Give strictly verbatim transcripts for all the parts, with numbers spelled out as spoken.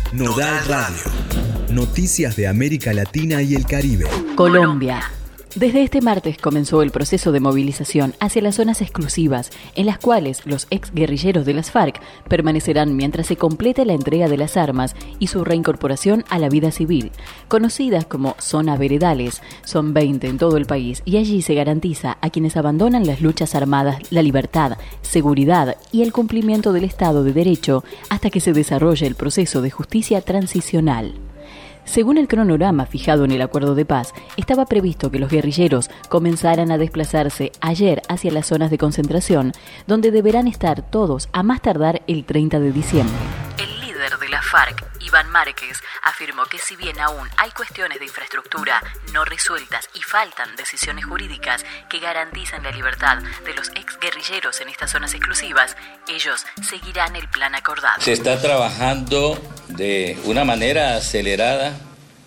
Nodal Radio. Noticias de América Latina y el Caribe. Colombia. Desde este martes comenzó el proceso de movilización hacia las zonas exclusivas, en las cuales los exguerrilleros de las FARC permanecerán mientras se complete la entrega de las armas y su reincorporación a la vida civil, conocidas como zona veredales. Son veinte en todo el país y allí se garantiza a quienes abandonan las luchas armadas la libertad, seguridad y el cumplimiento del Estado de Derecho hasta que se desarrolle el proceso de justicia transicional. Según el cronograma fijado en el acuerdo de paz, estaba previsto que los guerrilleros comenzaran a desplazarse ayer hacia las zonas de concentración, donde deberán estar todos a más tardar el treinta de diciembre. El líder de la FARC, Iván Márquez, afirmó que si bien aún hay cuestiones de infraestructura no resueltas y faltan decisiones jurídicas que garantizan la libertad de los exguerrilleros en estas zonas exclusivas, ellos seguirán el plan acordado. Se está trabajando de una manera acelerada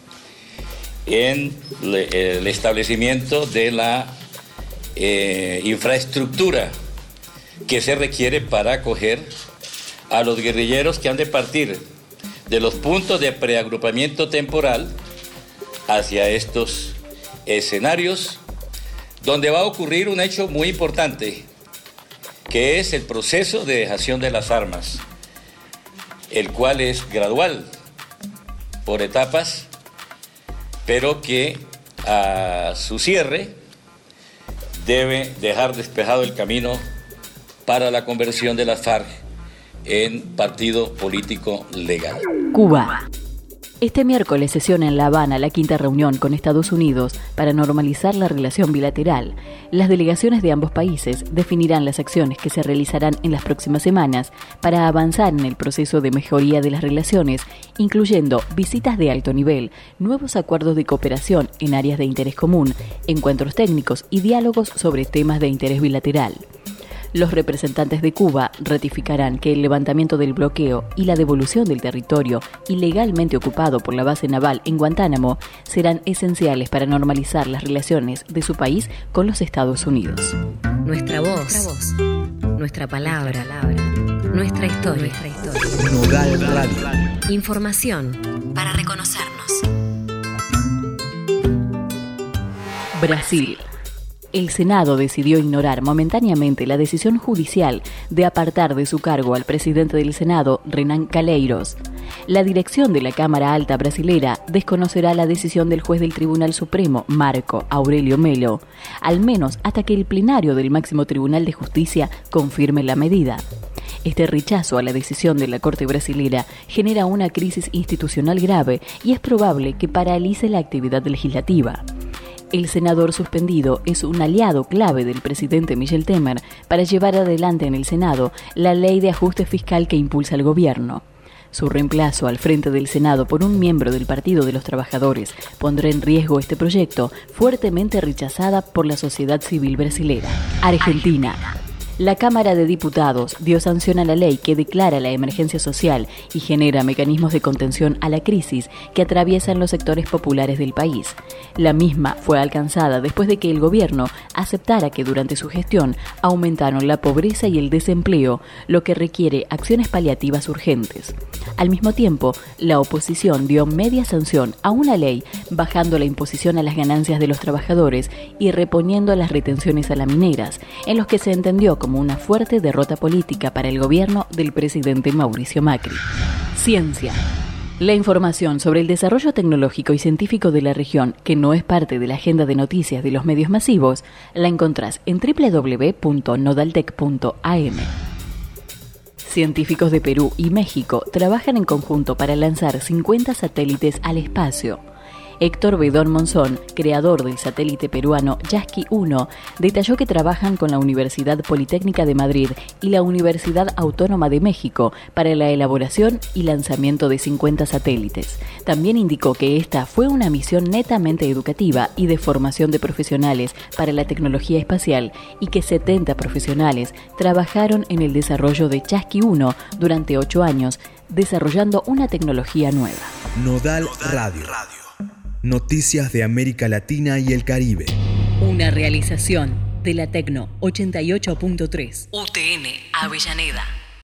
en el establecimiento de la eh, infraestructura que se requiere para acoger a los guerrilleros que han de partir de los puntos de preagrupamiento temporal hacia estos escenarios, donde va a ocurrir un hecho muy importante, que es el proceso de dejación de las armas, el cual es gradual, por etapas, pero que a su cierre debe dejar despejado el camino para la conversión de las FARC en partido político legal. Cuba. Este miércoles sesiona en La Habana la quinta reunión con Estados Unidos para normalizar la relación bilateral. Las delegaciones de ambos países definirán las acciones que se realizarán en las próximas semanas para avanzar en el proceso de mejoría de las relaciones, incluyendo visitas de alto nivel, nuevos acuerdos de cooperación en áreas de interés común, encuentros técnicos y diálogos sobre temas de interés bilateral. Los representantes de Cuba ratificarán que el levantamiento del bloqueo y la devolución del territorio ilegalmente ocupado por la base naval en Guantánamo serán esenciales para normalizar las relaciones de su país con los Estados Unidos. Nuestra voz, nuestra, voz, nuestra palabra, nuestra, palabra, nuestra historia. Nuestra historia. Nodal Radio. Información para reconocernos. Brasil. El Senado decidió ignorar momentáneamente la decisión judicial de apartar de su cargo al presidente del Senado, Renan Calheiros. La dirección de la Cámara Alta brasilera desconocerá la decisión del juez del Tribunal Supremo, Marco Aurelio Melo, al menos hasta que el plenario del máximo Tribunal de Justicia confirme la medida. Este rechazo a la decisión de la Corte brasilera genera una crisis institucional grave y es probable que paralice la actividad legislativa. El senador suspendido es un aliado clave del presidente Michel Temer para llevar adelante en el Senado la ley de ajuste fiscal que impulsa el gobierno. Su reemplazo al frente del Senado por un miembro del Partido de los Trabajadores pondrá en riesgo este proyecto, fuertemente rechazada por la sociedad civil brasilera. Argentina. La Cámara de Diputados dio sanción a la ley que declara la emergencia social y genera mecanismos de contención a la crisis que atraviesan los sectores populares del país. La misma fue alcanzada después de que el gobierno aceptara que durante su gestión aumentaron la pobreza y el desempleo, lo que requiere acciones paliativas urgentes. Al mismo tiempo, la oposición dio media sanción a una ley bajando la imposición a las ganancias de los trabajadores y reponiendo las retenciones a las mineras, en los que se entendió como una fuerte derrota política para el gobierno del presidente Mauricio Macri. Ciencia. La información sobre el desarrollo tecnológico y científico de la región, que no es parte de la agenda de noticias de los medios masivos, la encontrás en doble u doble u doble u punto nodaltec punto a eme. Científicos de Perú y México trabajan en conjunto para lanzar cincuenta satélites al espacio. Héctor Bedón Monzón, creador del satélite peruano Yasky uno, detalló que trabajan con la Universidad Politécnica de Madrid y la Universidad Autónoma de México para la elaboración y lanzamiento de cincuenta satélites. También indicó que esta fue una misión netamente educativa y de formación de profesionales para la tecnología espacial y que setenta profesionales trabajaron en el desarrollo de Yasky uno durante ocho años, desarrollando una tecnología nueva. Nodal Radio. Noticias de América Latina y el Caribe. Una realización de la Tecno ochenta y ocho punto tres. U T N Avellaneda.